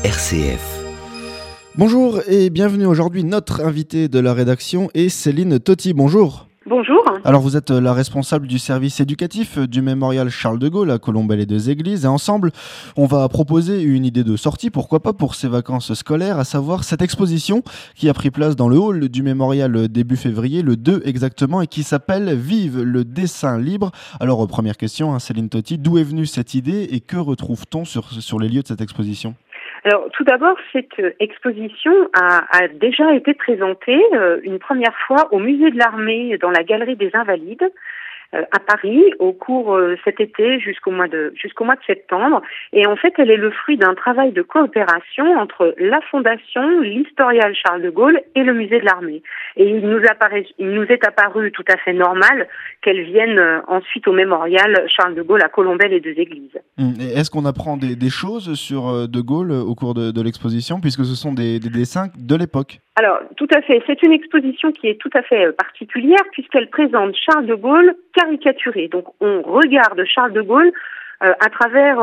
RCF. Bonjour et bienvenue aujourd'hui. Notre invitée de la rédaction est Céline Toty. Bonjour. Bonjour. Alors vous êtes la responsable du service éducatif du mémorial Charles de Gaulle à Colombelles-les-Deux-Églises et ensemble on va proposer une idée de sortie, pourquoi pas pour ces vacances scolaires, à savoir cette exposition qui a pris place dans le hall du mémorial début février, le 2 exactement, et qui s'appelle Vive le dessin libre. Alors première question, Céline Toty, d'où est venue cette idée et que retrouve-t-on sur les lieux de cette exposition ? Alors, tout d'abord, cette exposition a déjà été présentée une première fois au Musée de l'Armée dans la Galerie des Invalides à Paris au cours cet été jusqu'au mois de septembre. Et en fait, elle est le fruit d'un travail de coopération entre la Fondation, l'Historial Charles de Gaulle et le Musée de l'Armée. Et il nous est apparu tout à fait normal qu'elle vienne ensuite au mémorial Charles de Gaulle à Colombelles-les-Deux-Églises. Et est-ce qu'on apprend des choses sur de Gaulle au cours de l'exposition, puisque ce sont des dessins de l'époque ? Alors, tout à fait. C'est une exposition qui est tout à fait particulière puisqu'elle présente Charles de Gaulle caricaturé. Donc, on regarde Charles de Gaulle à travers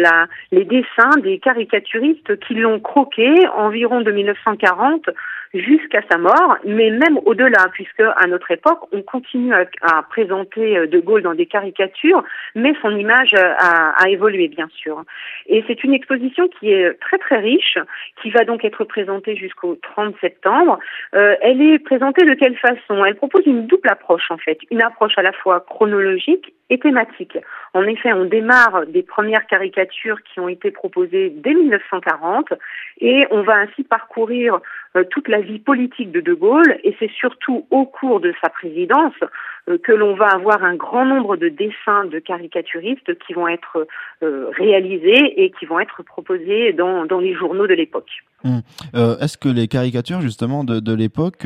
les dessins des caricaturistes qui l'ont croqué environ de 1940 jusqu'à sa mort, mais même au-delà, puisque à notre époque, on continue à présenter De Gaulle dans des caricatures, mais son image a évolué, bien sûr. Et c'est une exposition qui est très très riche, qui va donc être présentée jusqu'au 30 septembre. Elle est présentée de quelle façon ? Elle propose une double approche, en fait. Une approche à la fois chronologique et thématique. En effet, on démarre des premières caricatures qui ont été proposées dès 1940 et on va ainsi parcourir toute la vie politique de De Gaulle, et c'est surtout au cours de sa présidence que l'on va avoir un grand nombre de dessins de caricaturistes qui vont être réalisés et qui vont être proposés dans les journaux de l'époque. Est-ce que les caricatures justement de l'époque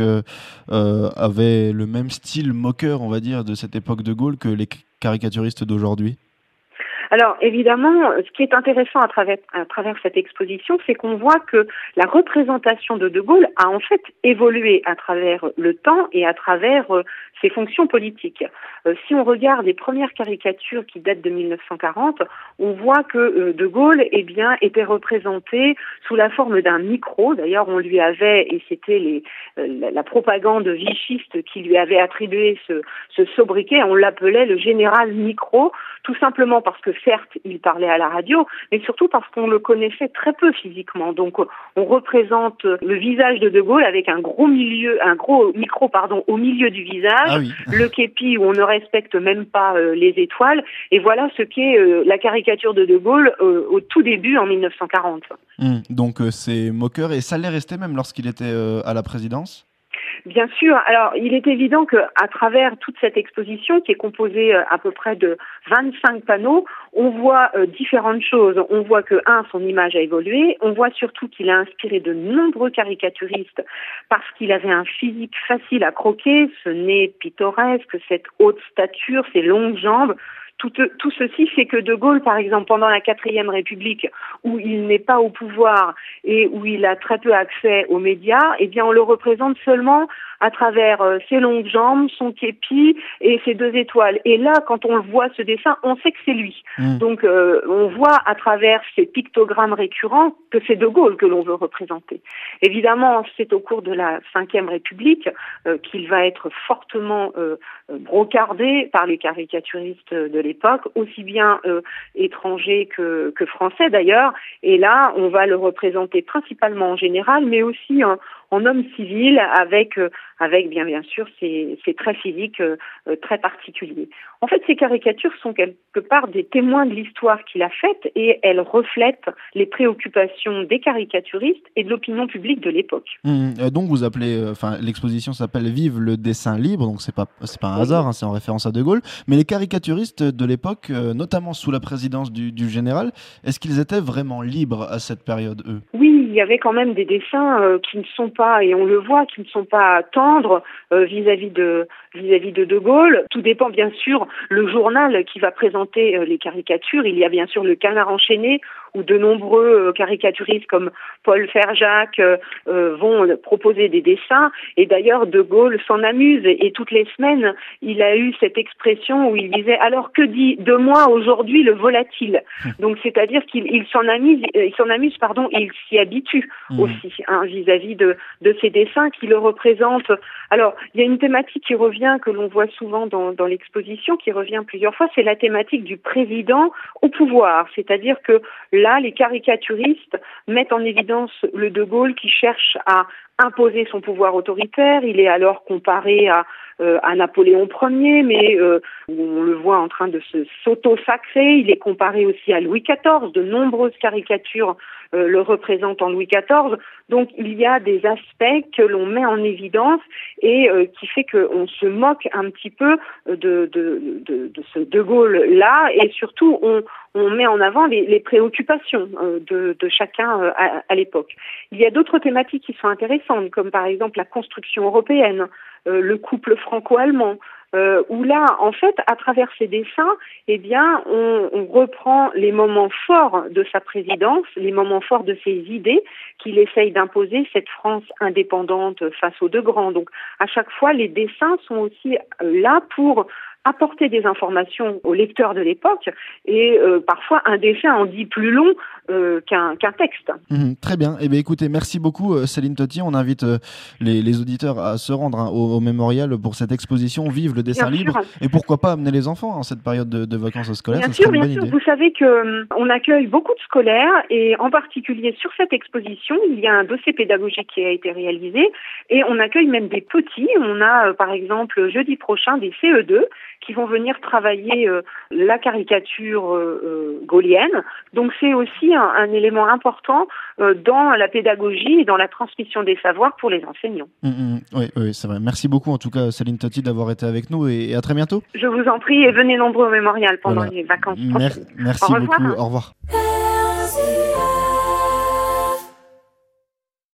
avaient le même style moqueur, on va dire, de cette époque de Gaulle que les caricaturistes d'aujourd'hui ? Alors évidemment, ce qui est intéressant à travers cette exposition, c'est qu'on voit que la représentation de Gaulle a en fait évolué à travers le temps et à travers ses fonctions politiques. Si on regarde les premières caricatures qui datent de 1940, on voit que De Gaulle était représenté sous la forme d'un micro. D'ailleurs, on lui avait, et c'était la propagande vichiste qui lui avait attribué ce sobriquet, on l'appelait le général micro, tout simplement parce que certes, il parlait à la radio, mais surtout parce qu'on le connaissait très peu physiquement. Donc, on représente le visage de Gaulle avec un gros micro, au milieu du visage, le képi où on ne respecte même pas les étoiles. Et voilà ce qu'est la caricature de Gaulle au tout début en 1940. Donc, c'est moqueur, et ça l'est resté même lorsqu'il était à la présidence ? Bien sûr. Alors, il est évident qu'à travers toute cette exposition, qui est composée à peu près de 25 panneaux, on voit différentes choses. On voit que, son image a évolué. On voit surtout qu'il a inspiré de nombreux caricaturistes parce qu'il avait un physique facile à croquer, ce nez pittoresque, cette haute stature, ces longues jambes. Tout ceci fait que De Gaulle, par exemple, pendant la 4e République, où il n'est pas au pouvoir et où il a très peu accès aux médias, on le représente seulement à travers ses longues jambes, son képi et ses 2 étoiles. Et là, quand on le voit, ce dessin, on sait que c'est lui. Donc, on voit à travers ces pictogrammes récurrents que c'est De Gaulle que l'on veut représenter. Évidemment, c'est au cours de la 5e République qu'il va être fortement brocardé par les caricaturistes de l'époque, aussi bien étrangers que français d'ailleurs. Et là, on va le représenter principalement en général, mais aussi en homme civil avec bien sûr ces traits physiques très particuliers. En fait, ces caricatures sont quelque part des témoins de l'histoire qu'il a faite et elles reflètent les préoccupations des caricaturistes et de l'opinion publique de l'époque. Donc vous appelez, l'exposition s'appelle Vive le dessin libre, donc c'est pas un hasard, c'est en référence à De Gaulle. Mais les caricaturistes de l'époque, notamment sous la présidence du général, est-ce qu'ils étaient vraiment libres à cette période, eux ? Oui, il y avait quand même des dessins qui ne sont pas, et on le voit, qui ne sont pas tendres vis-à-vis de De Gaulle. Tout dépend bien sûr le journal qui va présenter les caricatures. Il y a bien sûr le Canard enchaîné où de nombreux caricaturistes comme Paul Ferjac vont proposer des dessins. Et d'ailleurs, De Gaulle s'en amuse. Et toutes les semaines, il a eu cette expression où il disait « Alors que dit de moi aujourd'hui le volatile ?» Donc, c'est-à-dire qu'il s'en amuse, et il s'y habitue aussi vis-à-vis de ces dessins qui le représentent. Alors, il y a une thématique qui revient, que l'on voit souvent dans l'exposition, qui revient plusieurs fois, c'est la thématique du président au pouvoir. C'est-à-dire que là, les caricaturistes mettent en évidence le De Gaulle qui cherche à imposer son pouvoir autoritaire. Il est alors comparé à Napoléon Ier, mais on le voit en train de s'auto-sacrer. Il est comparé aussi à Louis XIV. De nombreuses caricatures le représentent en Louis XIV. Donc il y a des aspects que l'on met en évidence et qui fait qu'on se moque un petit peu de ce De Gaulle-là, et surtout on met en avant les préoccupations de chacun à l'époque. Il y a d'autres thématiques qui sont intéressantes, comme par exemple la construction européenne, le couple franco-allemand, où là, en fait, à travers ces dessins, eh bien, on reprend les moments forts de sa présidence, les moments forts de ses idées qu'il essaye d'imposer, cette France indépendante face aux deux grands. Donc, à chaque fois, les dessins sont aussi là pour apporter des informations aux lecteurs de l'époque, et parfois un dessin en dit plus long qu'un texte. Très bien. Eh bien, écoutez, merci beaucoup Céline Tottier. On invite les auditeurs à se rendre au mémorial pour cette exposition Vive le dessin libre. Et pourquoi pas amener les enfants en cette période de vacances scolaires. Bien sûr. Vous savez qu'on accueille beaucoup de scolaires, et en particulier sur cette exposition, il y a un dossier pédagogique qui a été réalisé, et on accueille même des petits. On a par exemple jeudi prochain des CE2 qui vont venir travailler la caricature gaullienne. Donc c'est aussi un élément important dans la pédagogie et dans la transmission des savoirs pour les enseignants. Oui, c'est vrai. Merci beaucoup en tout cas Céline Tottier d'avoir été avec nous, et à très bientôt. Je vous en prie, et venez nombreux au mémorial pendant les vacances. Merci beaucoup, au revoir.